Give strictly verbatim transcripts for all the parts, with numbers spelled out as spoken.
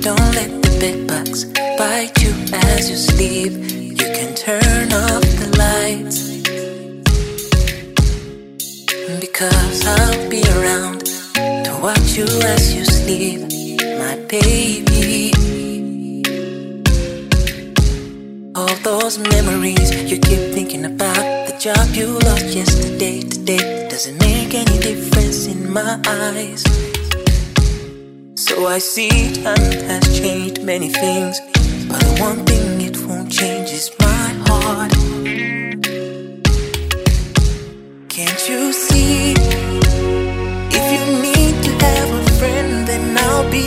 Don't let the bed bugs bite you as you sleep. You can turn off the lights, because I'll be around to watch you as you sleep, my baby. All those memories you keep thinking about, the job you lost yesterday, today doesn't make any difference in my eyes. So I see time has changed many things, but the one thing it won't change is my heart. Can't you see? If you need to have a friend, then I'll be.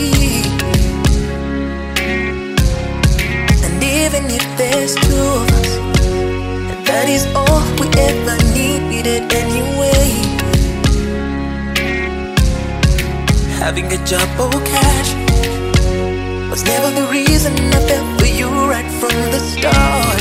And even if there's two of us, that is all we ever needed anyway. Having a job or cash was never the reason I fell for you right from the start.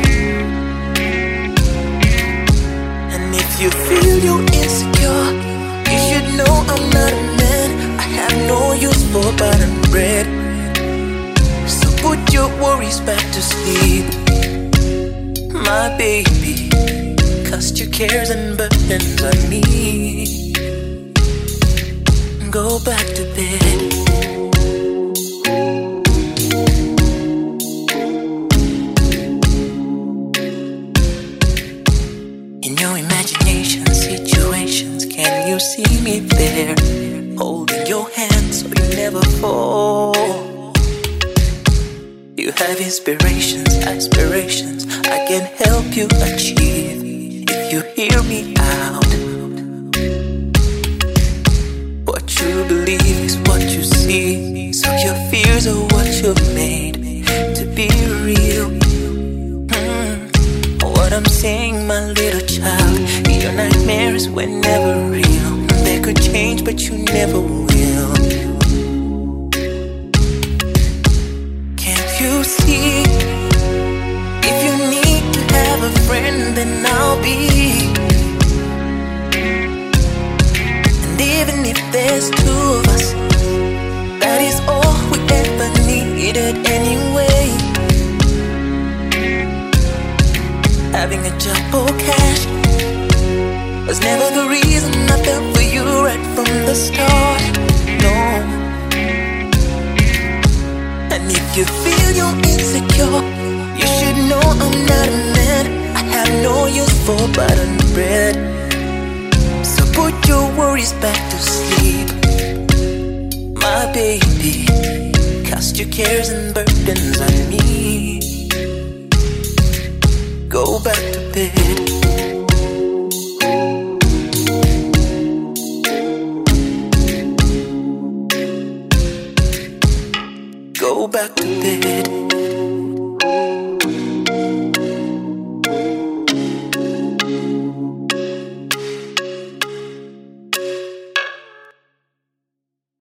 And if you feel you're insecure, you should know I'm not a man. I have no use for button bread. So put your worries back to sleep, my baby. Cast your cares and burdens on me. Go back to bed. In your imagination situations, can you see me there, holding your hand so you never fall? You have inspirations, aspirations I can help you achieve if you hear me out. What you believe is what you see, so your fears are what you're made to be real. mm. What I'm saying, my little child, your nightmares were never real. They could change, but you never will. Can't you see? If you need to have a friend, then I'll be. Even if there's two of us, that is all we ever needed anyway. Having a job or cash was never the reason I fell for you right from the start, no. And if you feel you're insecure, you should know I'm not a man. I have no use for button bread. Put your worries back to sleep, my baby. Cast your cares and burdens on me. Go back to bed. Go back to bed.